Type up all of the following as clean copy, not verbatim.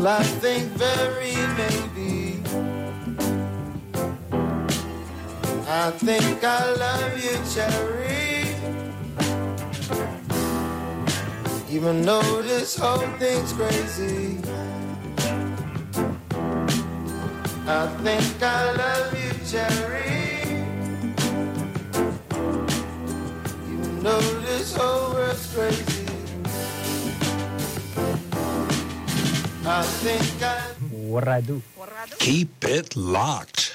Well, I think very maybe I think I love you, Cherry. Even though this whole thing's crazy, I think I love you, Cherry. Even though this whole world's crazy, I think I... What I do? Keep it locked.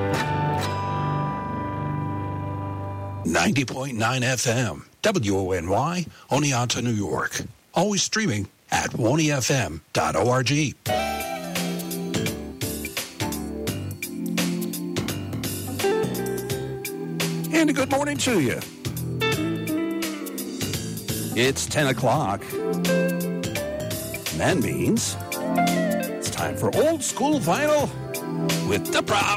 90.9 FM, WONY, Oneonta, New York. Always streaming at wonyfm.org. And a good morning to you. It's 10 o'clock. And that means it's time for Old School Vinyl with the Prof.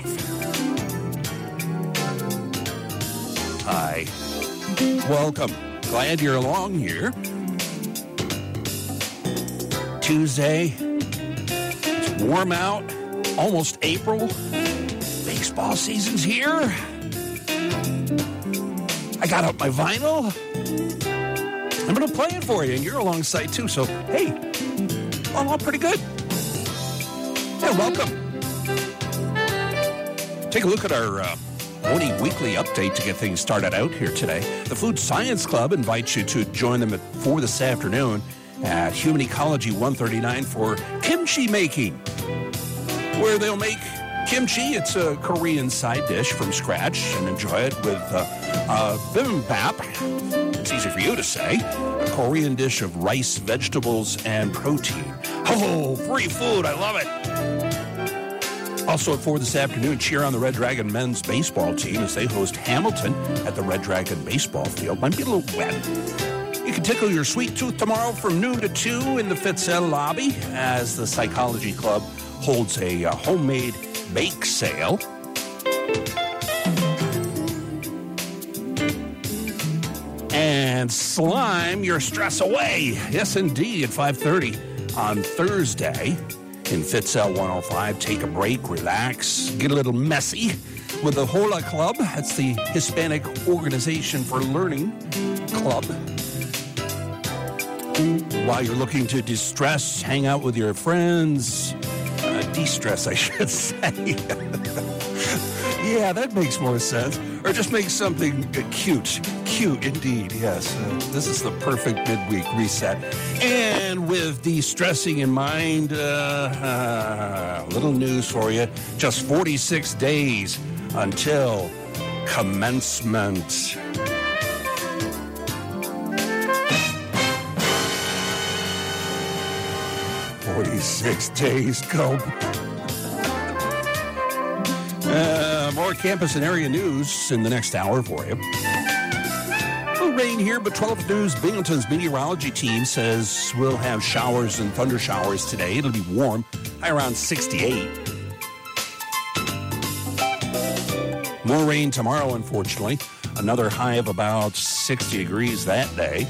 Hi. Welcome. Glad you're along here. Tuesday. It's warm out. Almost April. Baseball season's here. I got out my vinyl. I'm going to play it for you, and you're alongside too. So, hey, all pretty good. Yeah, welcome. Take a look at our Oni Weekly Update to get things started out here today. The Food Science Club invites you to join them at 4 this afternoon at Human Ecology 139 for kimchi making, where they'll make kimchi. It's a Korean side dish from scratch, and enjoy it with bibimbap. It's easy for you to say. A Korean dish of rice, vegetables, and protein. Oh, free food. I love it. Also at 4 this afternoon, cheer on the Red Dragon men's baseball team as they host Hamilton at the Red Dragon baseball field. Might be a little wet. You can tickle your sweet tooth tomorrow from noon to 2 in the Fitzel lobby as the Psychology Club holds a homemade bake sale. And slime your stress away. Yes, indeed, at 5:30 on Thursday in Fitzel 105. Take a break, relax, get a little messy with the Hola Club. That's the Hispanic Organization for Learning Club. While you're looking to distress, hang out with your friends, de-stress, I should say. Yeah, that makes more sense. Or just make something cute. Cute, indeed, yes. This is the perfect midweek reset. And with de-stressing in mind, little news for you. Just 46 days until commencement. "46 days, go." More campus and area news in the next hour for you. No rain here, but 12 News, Binghamton's meteorology team says we'll have showers and thunder showers today. It'll be warm, high around 68. More rain tomorrow, unfortunately. Another high of about 60 degrees that day.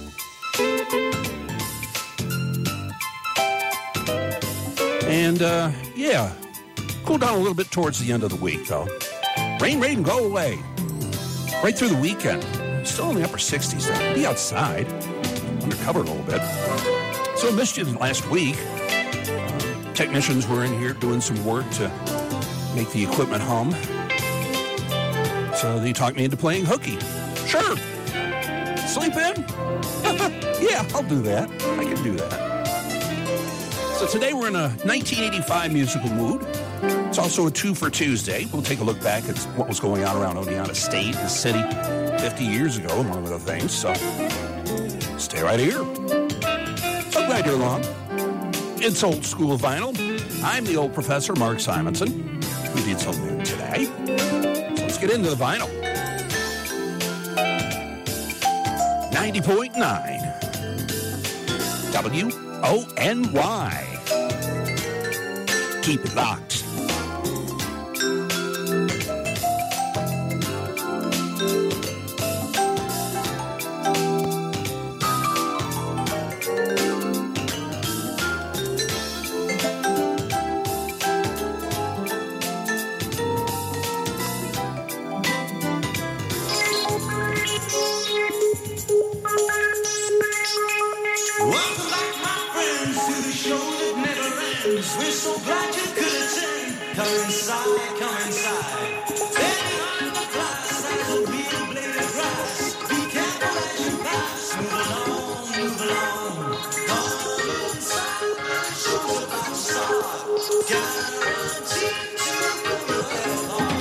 And, cool down a little bit towards the end of the week, though. Rain, go away. Right through the weekend. Still in the upper 60s, though. Be outside. Undercover a little bit. So I missed you last week. Technicians were in here doing some work to make the equipment hum. So they talked me into playing hooky. Sure. Sleep in? Yeah, I'll do that. I can do that. So today we're in a 1985 musical mood. It's also a 2 for Tuesday. We'll take a look back at what was going on around Oneonta State, the city, 50 years ago, among other things. So stay right here. So glad you're along. It's Old School Vinyl. I'm the old professor, Mark Simonson. We did something today. So let's get into the vinyl. 90.9 WONY. Keep it locked. We're so glad you could attend. Come inside, come inside. Behind the glass, there's a real blade of grass. Be careful as you pass. Move along, move along. Come inside, the show's about to start. Guaranteed to blow your head off.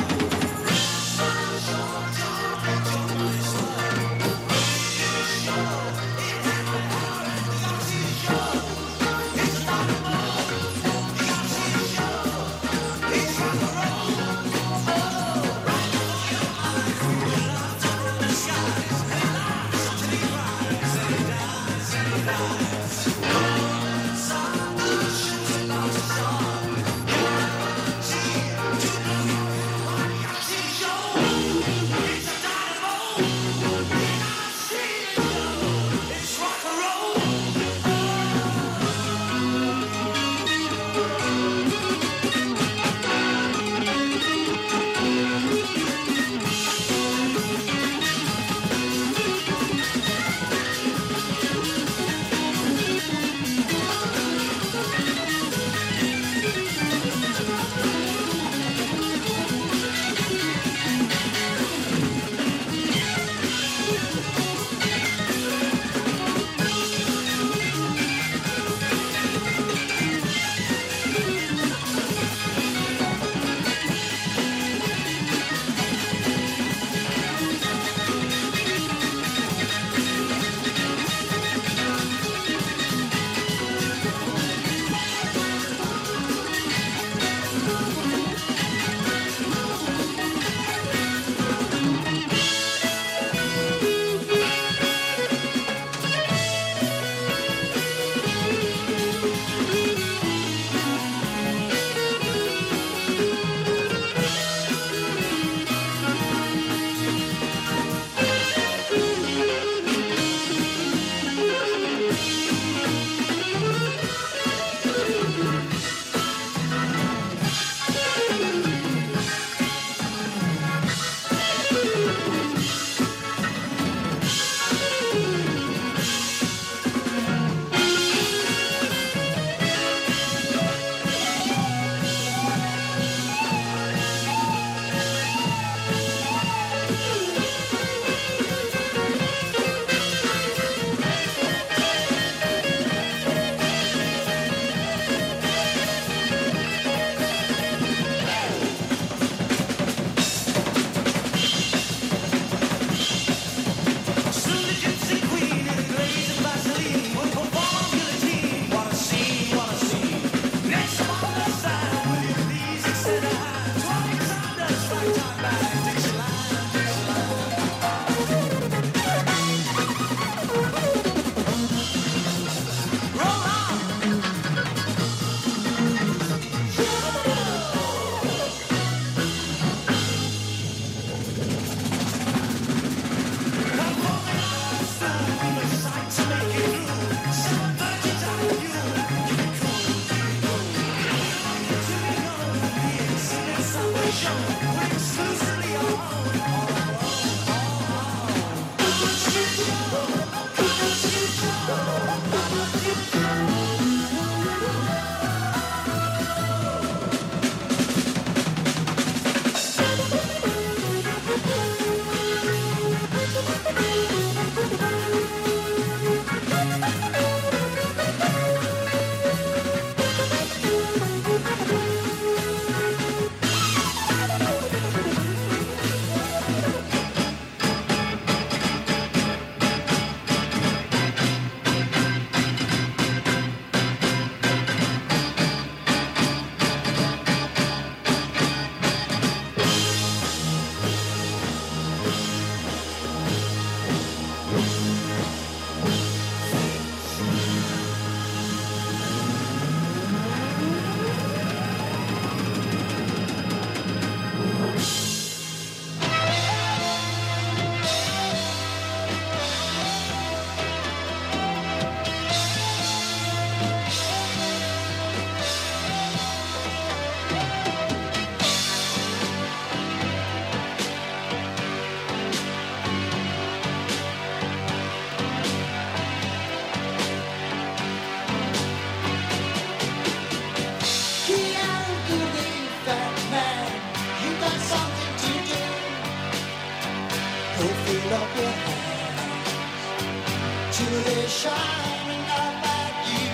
Go fill up your hands till they're shining out like you.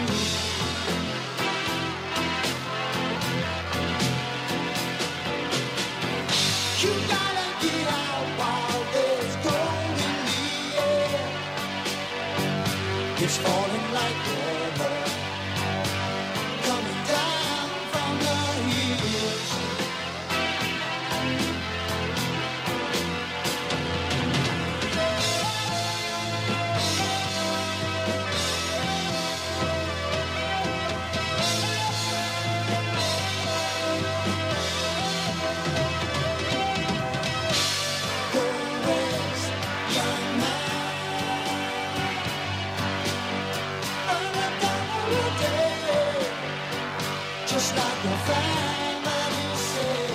You gotta get out while there's gold in the air. It's falling like water coming down from the hills. Go west, young man. Another day, just like your family said.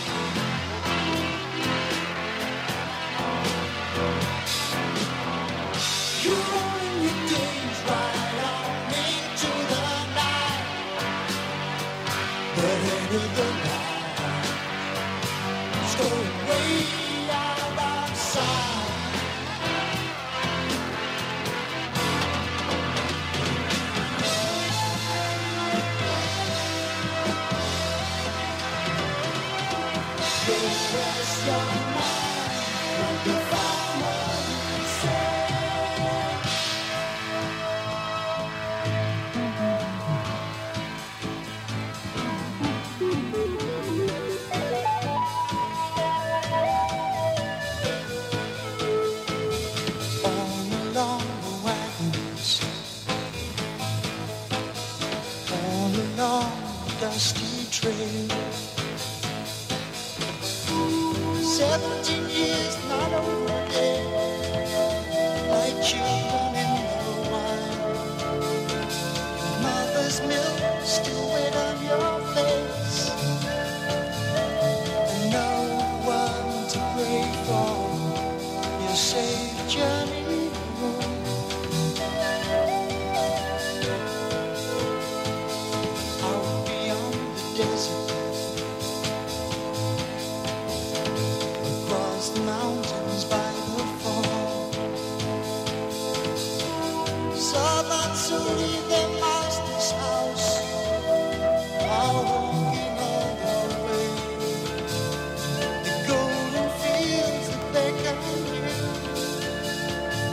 You're rolling your days right on into the night. The head of the night is going way out outside. Rest your mind like the family said. All along the wagons, all along the dusty trail. 17 years not over there, like children in the wine. Mother's milk still wet on your face, and no one to pray for your safe journey home. Out beyond the desert, across the mountains by the fall, saw that soon leave their master's house, all walking all the way. The golden fields that beckon you,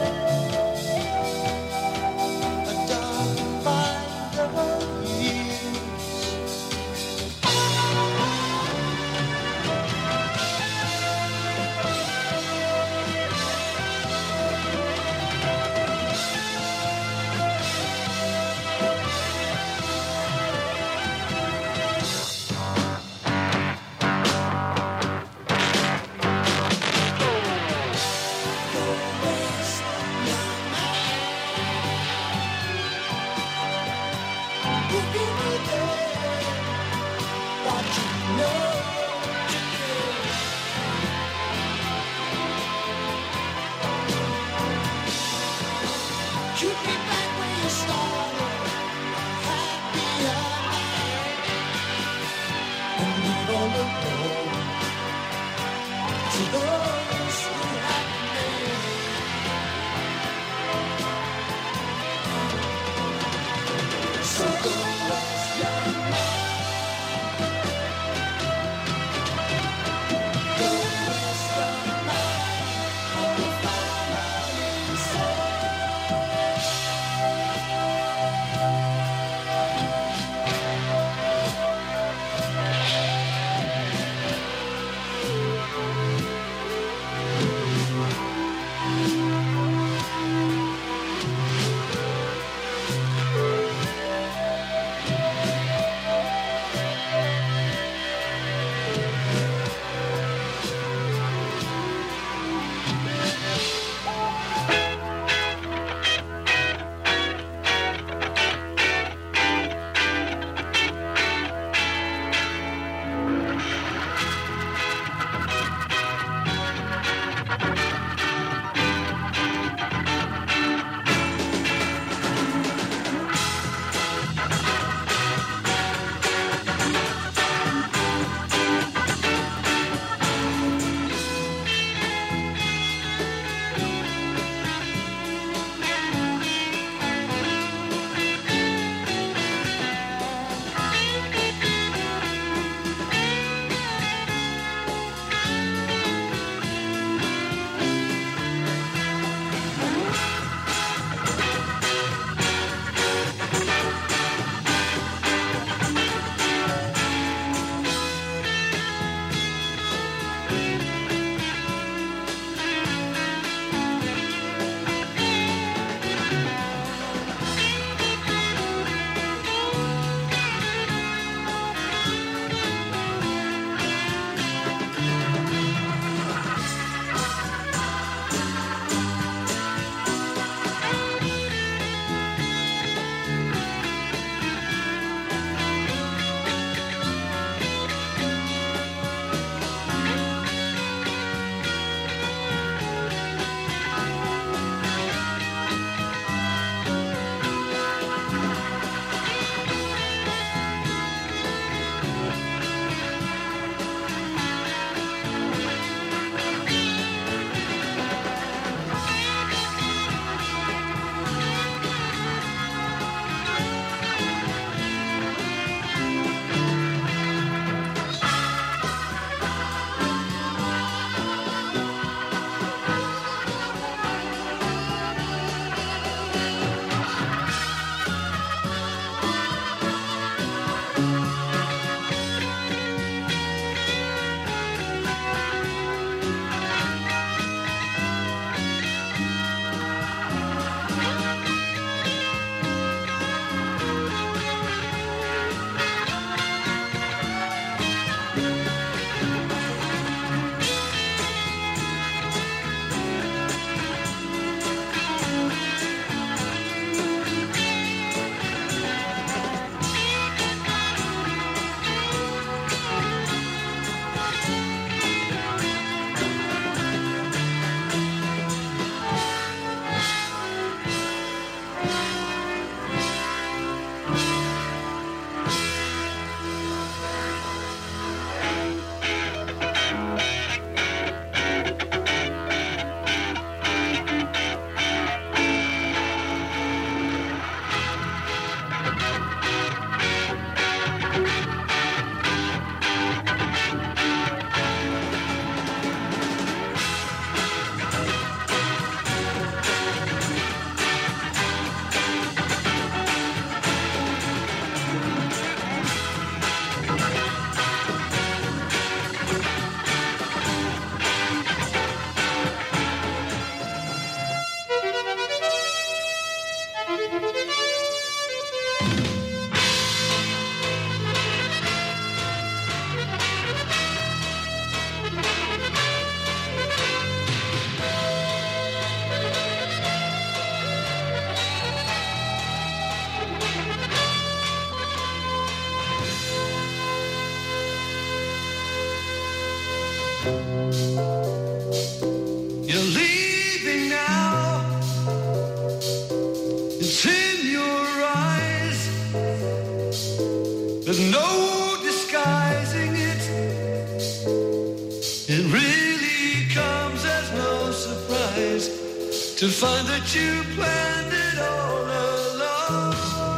eyes to find that you planned it all along.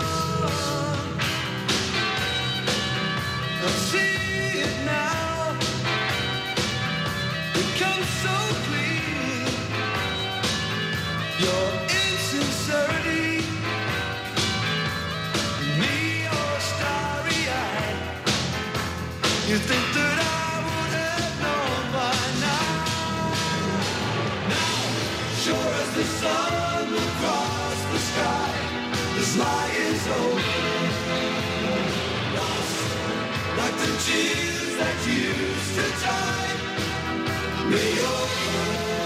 I see it now, it comes so clear. Your insincerity, me all starry-eyed. You think that I would have known by now. Now, sure as the sun will cross the sky, this lie is over. Lost like the tears that used to tide me over.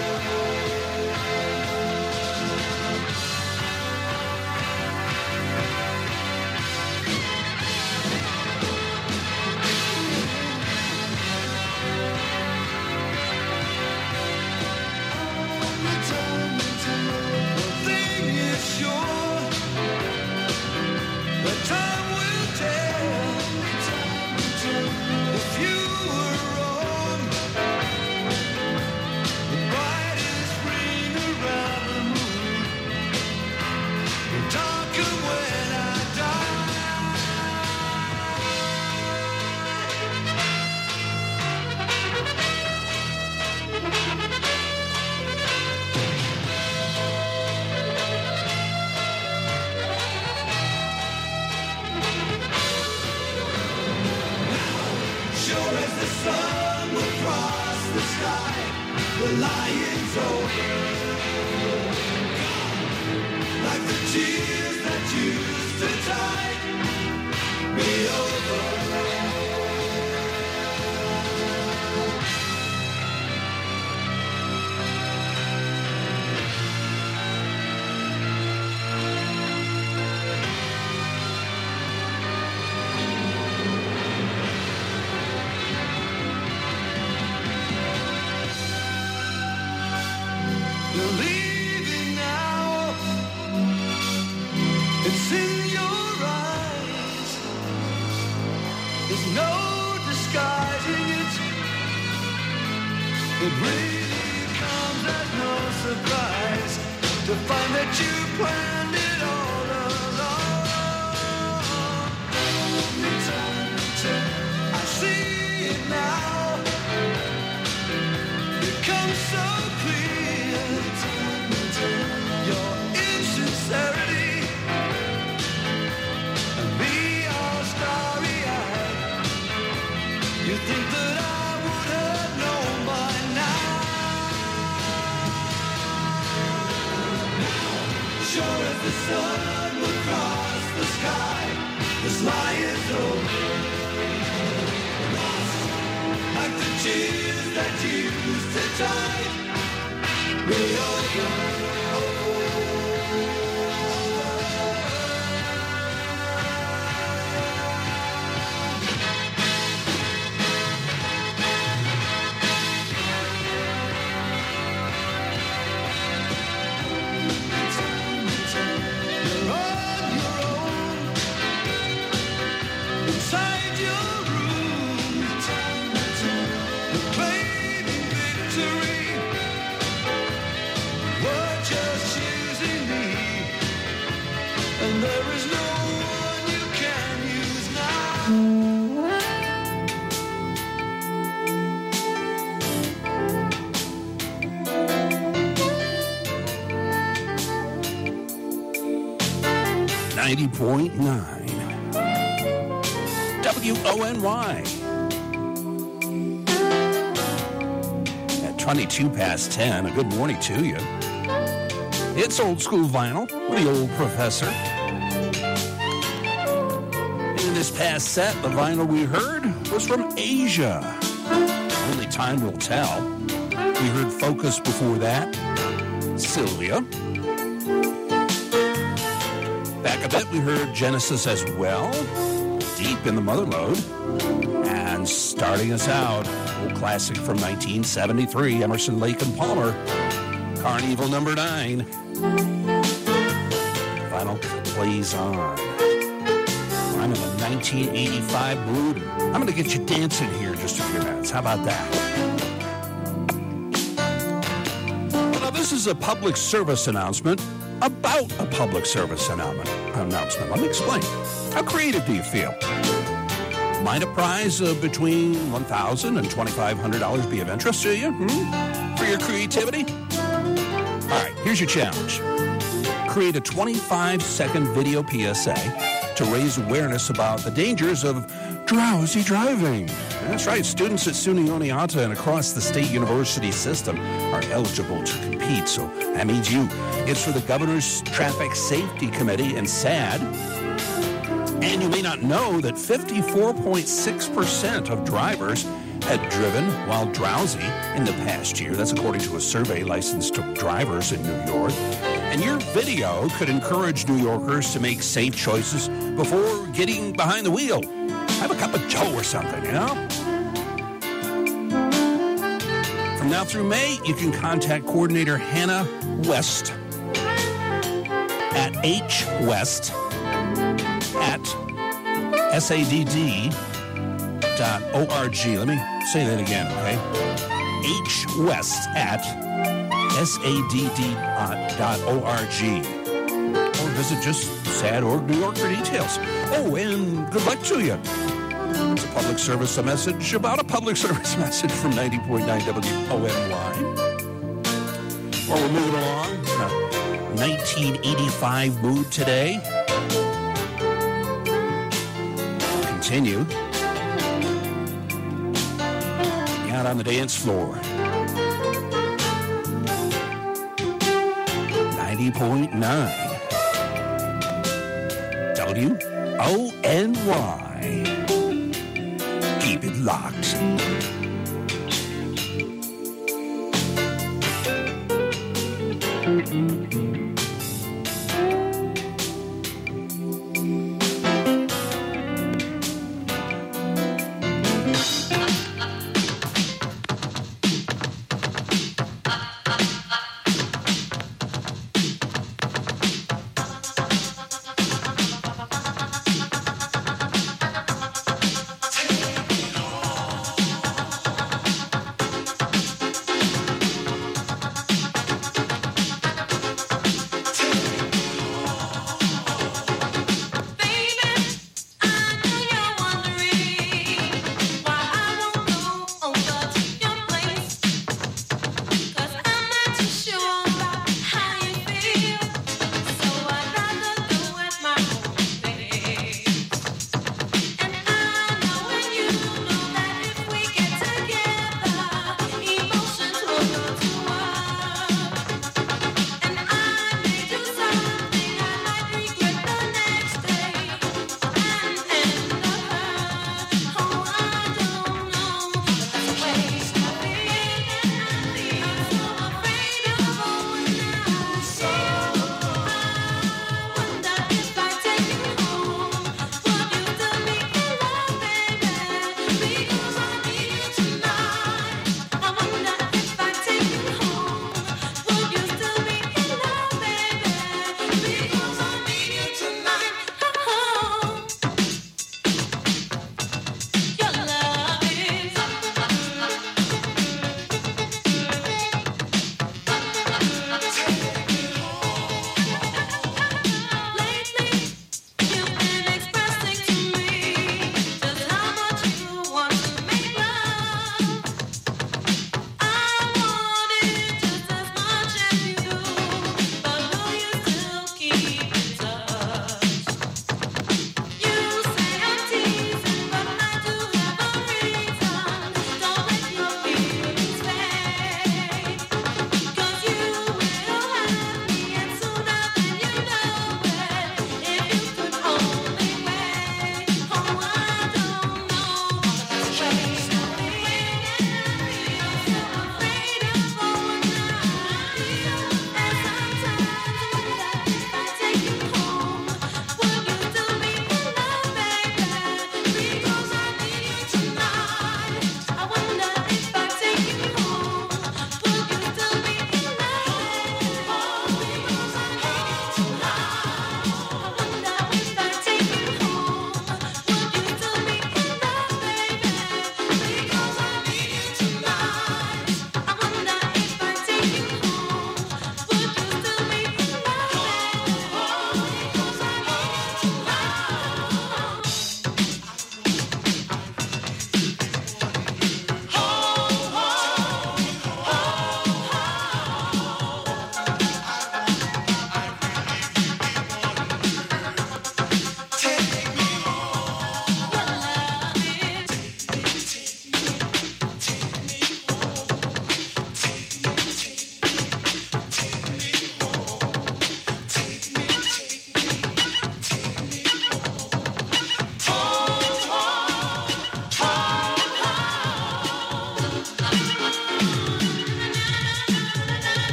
The lion's over. Like the tears that used to tide me over. It really comes as no surprise to find that you planned it all along. I see it now. It comes so clear. Your insincerity and me all starry-eyed. You think that I would have known by now. Sure as the sun will cross the sky, this lie is over. Lost like the tears that used to tide me over. 90.9 WONY. At 22 past 10, a good morning to you. It's Old School Vinyl with the Old Professor. In this past set, the vinyl we heard was from Asia. Only time will tell. We heard Focus before that. Sylvia. Back a bit, we heard Genesis as well. Deep in the Mother Lode. And starting us out, old classic from 1973, Emerson, Lake and Palmer, Carnival number 9. Vinyl plays on. I'm in a 1985 mood. I'm going to get you dancing here in just a few minutes. How about that? Well, now this this is a public service announcement about a public service announcement. Let me explain. How creative do you feel? Might a prize of between $1,000 and $2,500 be of interest to you? For your creativity? All right, here's your challenge. Create a 25-second video PSA to raise awareness about the dangers of drowsy driving. That's right, students at SUNY Oneonta and across the state university system are eligible to compete, so that means you. It's for the Governor's Traffic Safety Committee and SAD. And you may not know that 54.6% of drivers had driven while drowsy in the past year. That's according to a survey licensed to drivers in New York. And your video could encourage New Yorkers to make safe choices before getting behind the wheel. Have a cup of Joe or something, you know? From now through May, you can contact coordinator Hannah West at hwest@sadd.org. Let me say that again, okay? hwest@sadd.org. Or visit just SAD.org New York for details. Oh, and good luck to you. It's a public service message about a public service message from 90.9 WONY. Well, we're moving along. 1985 mood today. Continue. Out on the dance floor. 90.9 WONY. Keep it locked.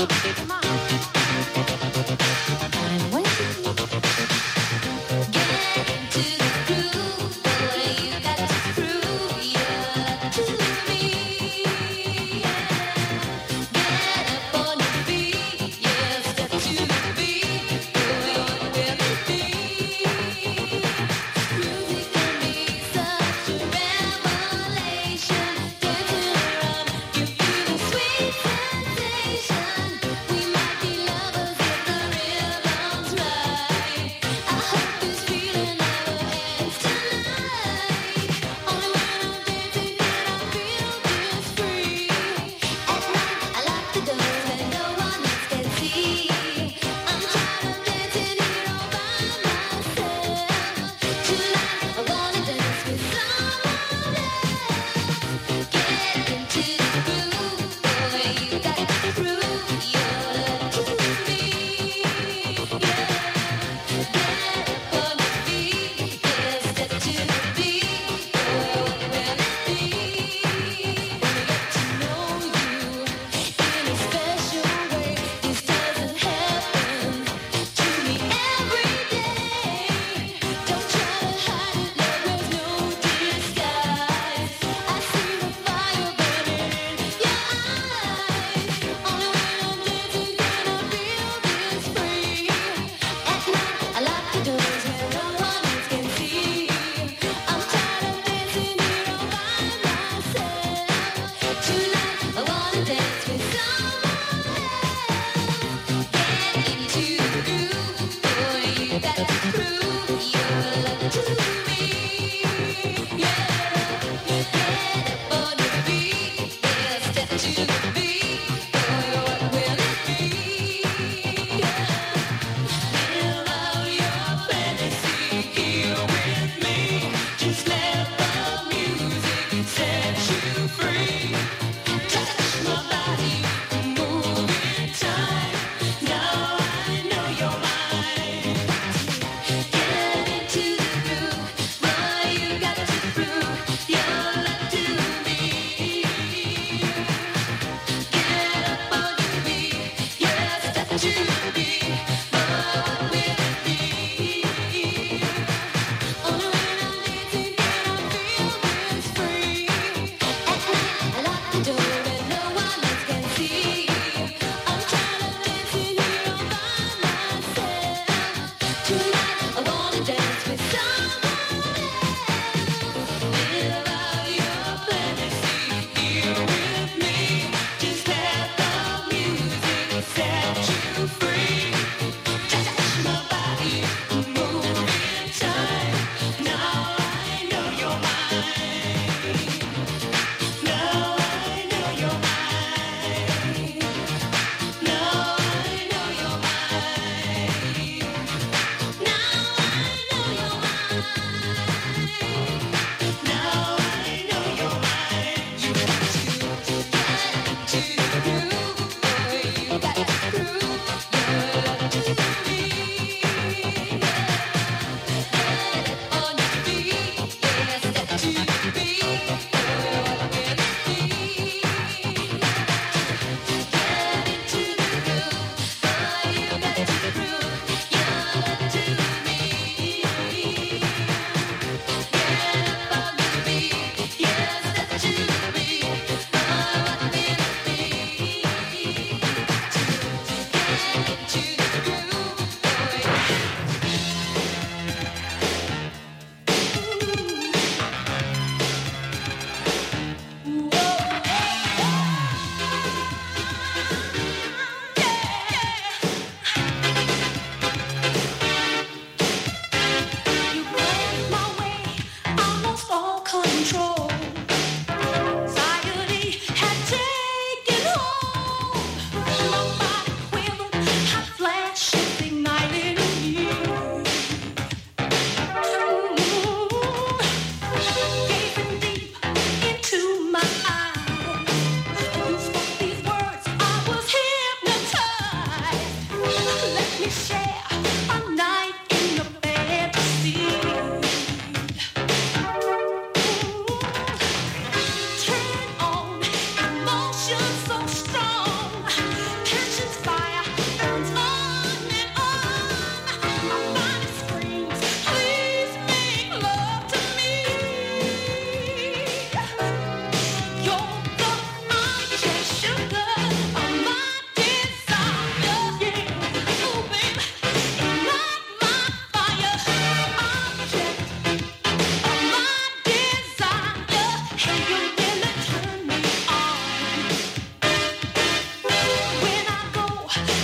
Set you free.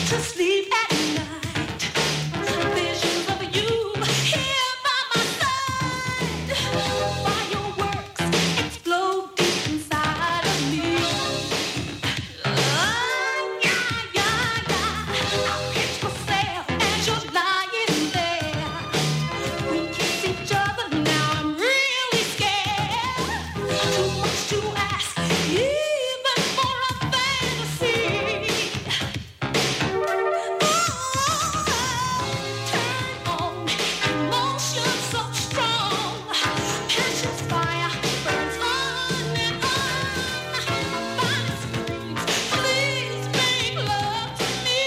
to sleep at night. Visions of you here by my side. Fireworks explode deep inside of me. I'll pitch myself as you're lying there. We kiss each other now. I'm really scared. Too much to ask, even for a fantasy. Turn on emotion so strong. Passion's fire burns on and on. Body screams, please make love to me.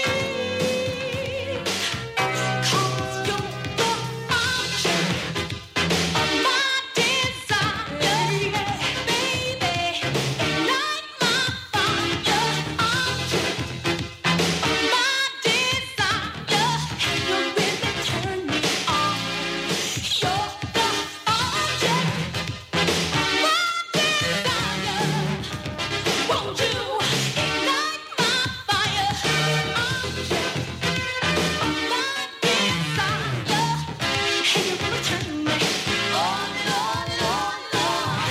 'Cause you're the object of my desire, baby. Ignite my fire, object of my desire. You really turn me on. You're the object of my desire. Won't you ignite my fire, object of my desire? Hey, you really turn me on, Lord, Lord, Lord.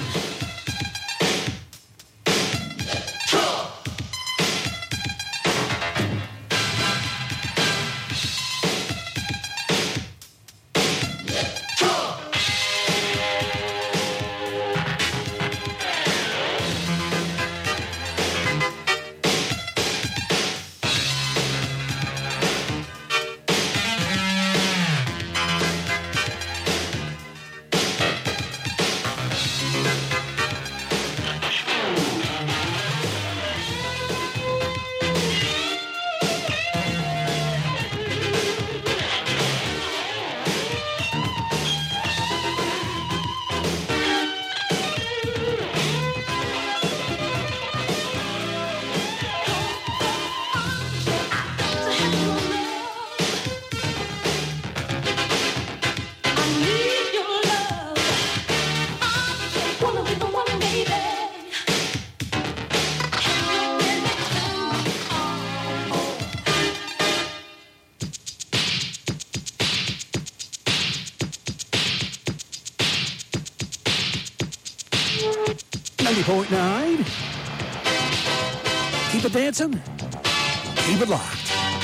I need your love. I wanna be the one, baby. Can you really turn me on? 90.9. Keep it dancing. Keep it locked.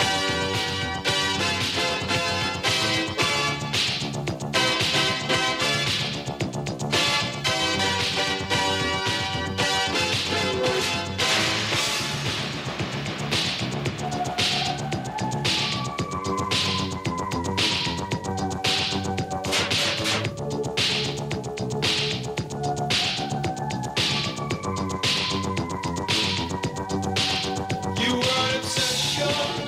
You are obsession.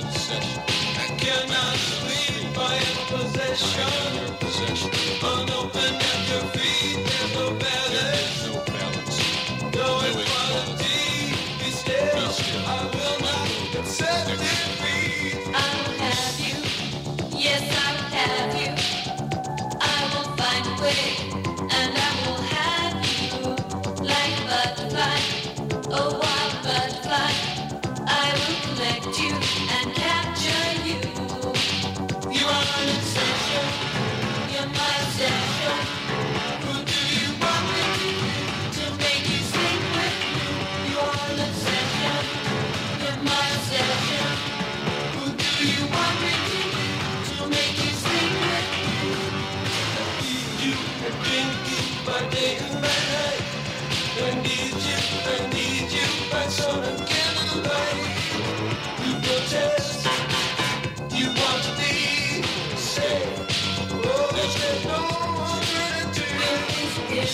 I cannot sleep. I am possession. Unopened at your feet. There's no balance. No equality. Be still. I will not accept defeat. I will have you. Yes, I will have you. I will find a way, and I will have you like a butterfly, a wild butterfly. I will collect you and capture you. You are an obsession. You're my obsession. Who do you want me To make you sleep with me. You are an obsession. You're my obsession. Who do you want me To make you sleep with me. Need you and drink you by day and by night. I need you by sun and candlelight. You protest, you want to be safe. Oh, there's no alternative.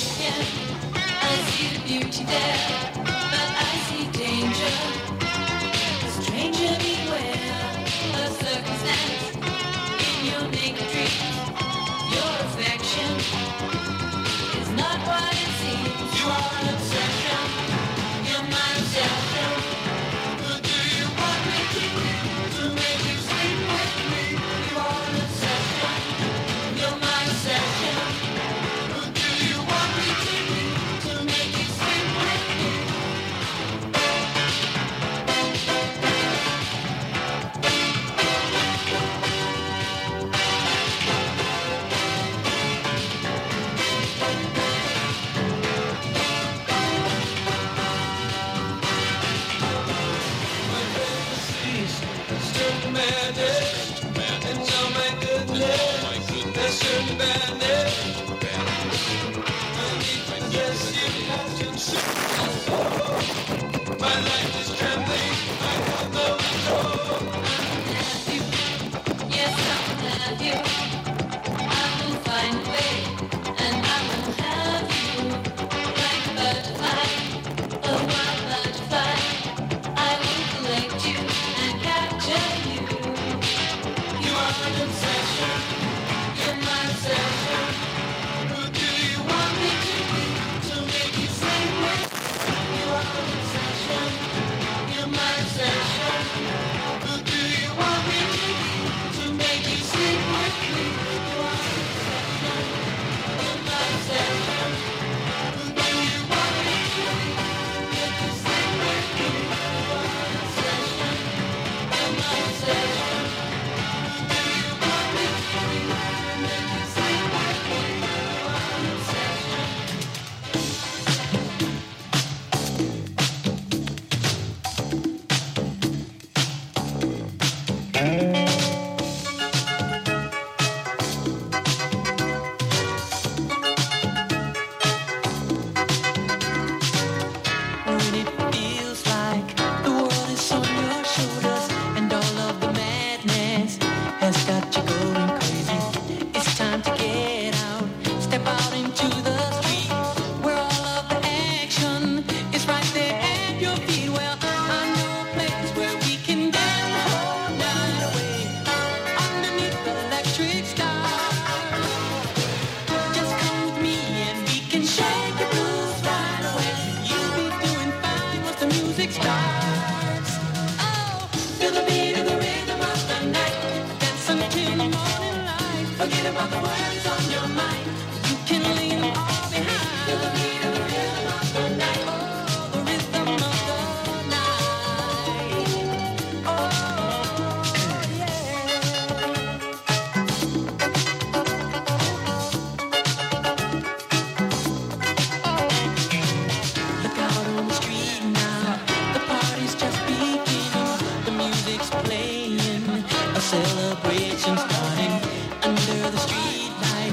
I see the beauty there, but I see danger. Stranger beware, a circumstance in your naked dreams. Your affection is not what it seems. You are an obsession. You're my obsession. Who do you want me To make you sleep with me. You are an obsession. You're my obsession. Who do you want me To make you sleep with me. madness. And oh my goodness, there's certain badness. And yes, you have to see. My life is trembling, I have no control. Yes, I'll have you. I will find a way, and I will have you. Like a butterfly, a wild butterfly. I will collect you and capture you. You are an obsession, You're my obsession. who do you want me to be? To make you sing with you are an obsession. You're my obsession. Who do you want me to be? To make you sing with me. You are an obsession. You're my obsession. Who do you want me to be? Make you sing with me. You are an obsession. You're my obsession. Who do you want me to be? Make you sing with me. You are an obsession. When it feels like the world is on your shoulders and all of the madness has got you going crazy, it's time to get out, step out into the street where all of the action is right there at your feet. Well, I know a place where we can dance the whole night away underneath the electric stars. Just come with me and we can shake the blues right away. You'll be doing fine once the music starts. Oh, feel the beat of the rhythm of the night. Dance until the morning light. Forget about the worries on your mind. You can leave them all behind. Feel the beat of the rhythm of the night. Oh, the rhythm of the night. Oh, yeah. Look out on the street now, the party's just beginning. The music's playing, a celebration starting under the street lights.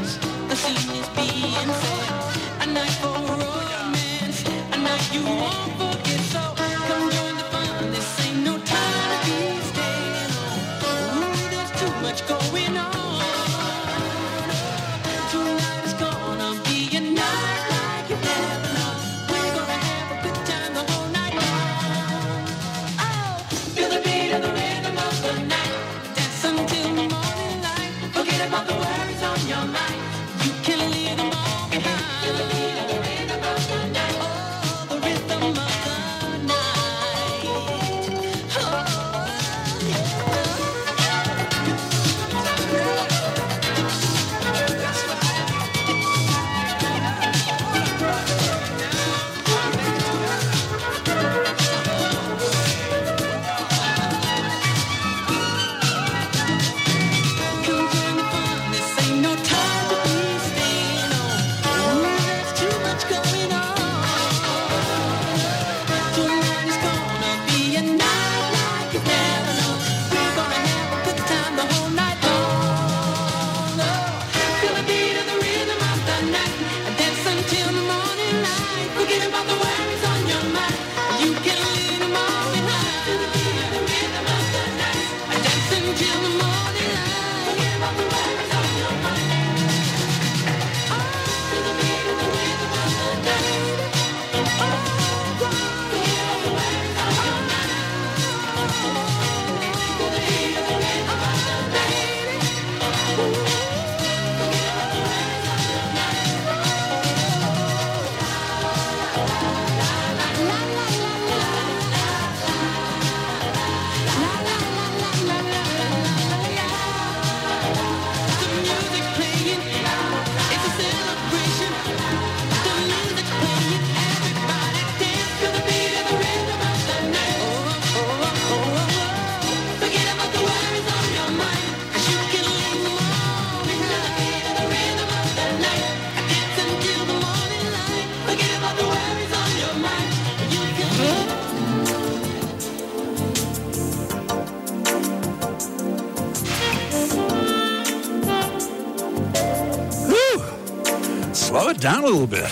Slow it down a little bit.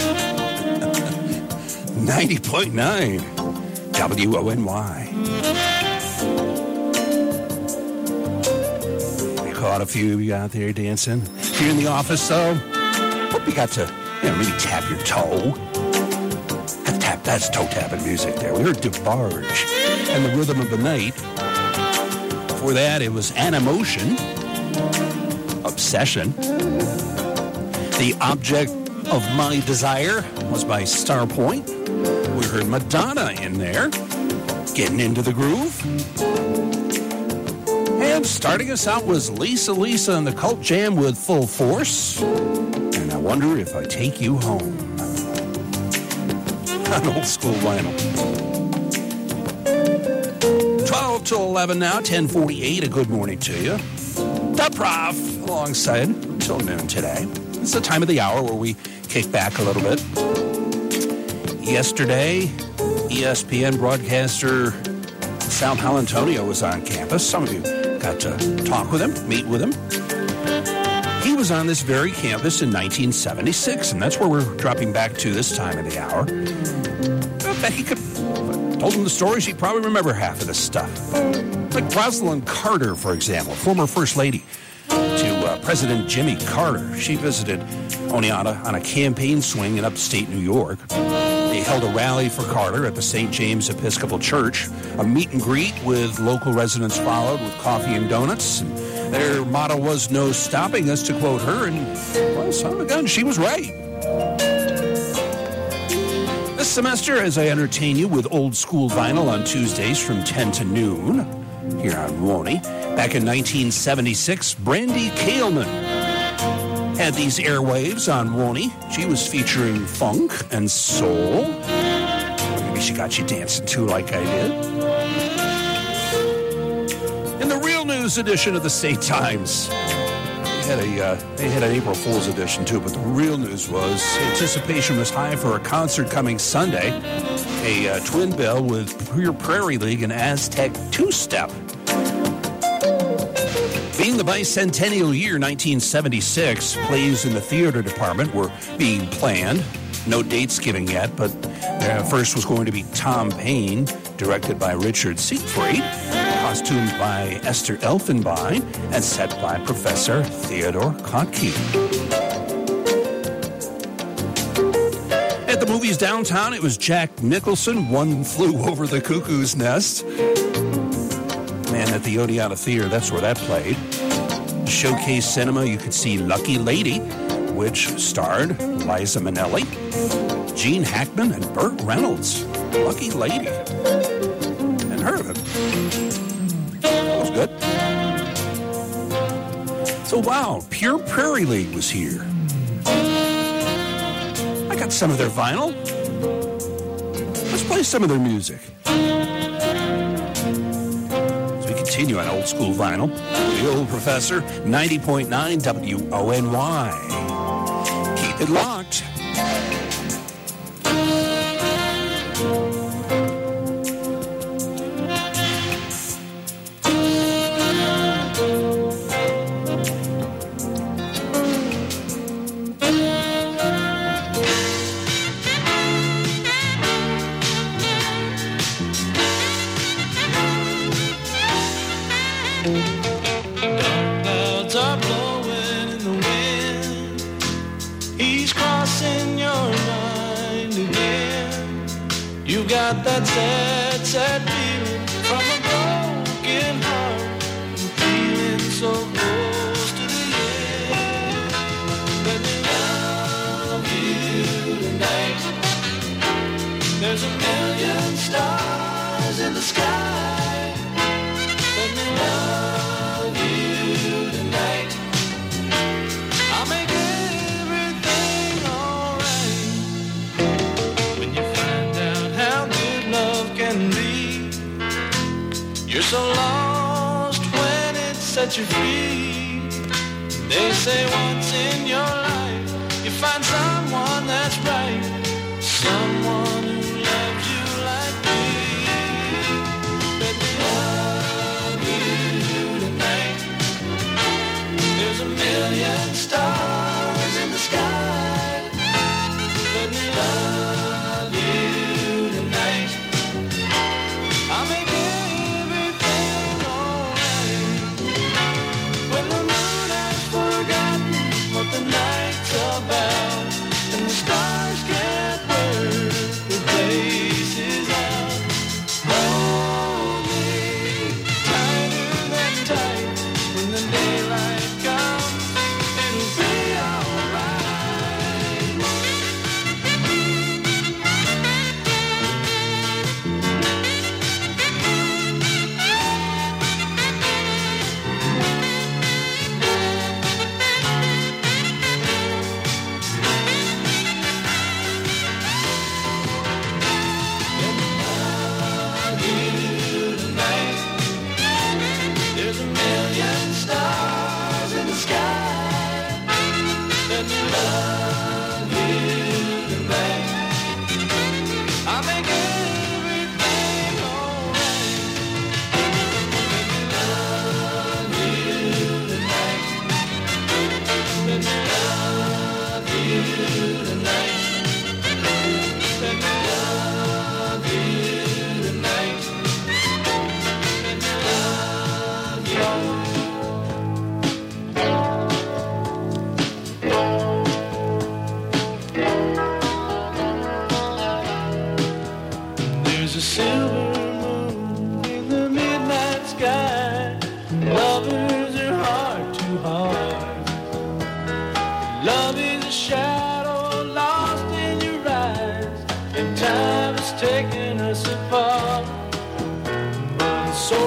90.9 WONY. We caught a few of you out there dancing. If you're in the office, though, hope you got to, maybe tap your toe. That's toe-tapping music there. We heard DeBarge and the Rhythm of the Night. Before that, it was Animotion, Obsession. The Object of My Desire was by Starpoint. We heard Madonna in there, getting into the groove. And starting us out was Lisa and the Cult Jam with Full Force. And I Wonder If I Take You Home. On Old School Vinyl. 12 to 11 now, 10:48. A good morning to you. The Prof alongside until noon today. It's the time of the hour where we kick back a little bit. Yesterday, ESPN broadcaster Sal Paolantonio was on campus. Some of you got to talk with him, meet with him. He was on this very campus in 1976, and that's where we're dropping back to this time of the hour. I bet he could, if I told him the stories, he'd probably remember half of this stuff. Like Rosalind Carter, for example, former First Lady to President Jimmy Carter. She visited Oneonta on a campaign swing in upstate New York. They held a rally for Carter at the St. James Episcopal Church. A meet and greet with local residents followed with coffee and donuts. And their motto was, "No stopping us," to quote her. And, well, son of a gun, she was right. This semester, as I entertain you with Old School Vinyl on Tuesdays from 10 to noon here on WONY. Back in 1976, Brandy Kaelman had these airwaves on WONY. She was featuring funk and soul. Maybe she got you dancing too, like I did. In the real news edition of the State Times, they had an April Fool's edition too, but the real news was anticipation was high for a concert coming Sunday, a twin bill with Pure Prairie League and Aztec two-step. Being the bicentennial year 1976, plays in the theater department were being planned. No dates given yet, but first was going to be Tom Paine, directed by Richard Siegfried, costumed by Esther Elfenbein, and set by Professor Theodore Kottke. At the movies downtown, it was Jack Nicholson, One Flew Over the Cuckoo's Nest. And at the Oneonta Theater, that's where that played. Showcase Cinema, you could see Lucky Lady, which starred Liza Minnelli, Gene Hackman, and Burt Reynolds. Lucky Lady. Hadn't heard of it. That was good. So, wow, Pure Prairie League was here. I got some of their vinyl. Let's play some of their music. Continue on Old School Vinyl. The Old Professor, 90.9 WONY. Keep it locked. Clouds are blowing in the wind. He's crossing your mind again. You got that sad, sad feeling from a broken heart. You're feeling so close to the end. Let me love you tonight. There's a million stars in the sky. Let me love you tonight. I'll make everything alright. When you find out how good love can be, you're so lost when it sets you free. They say once in your life you find someone that's right, someone who loves you like me. Let me love you tonight. There's a million stars in the sky.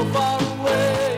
far away.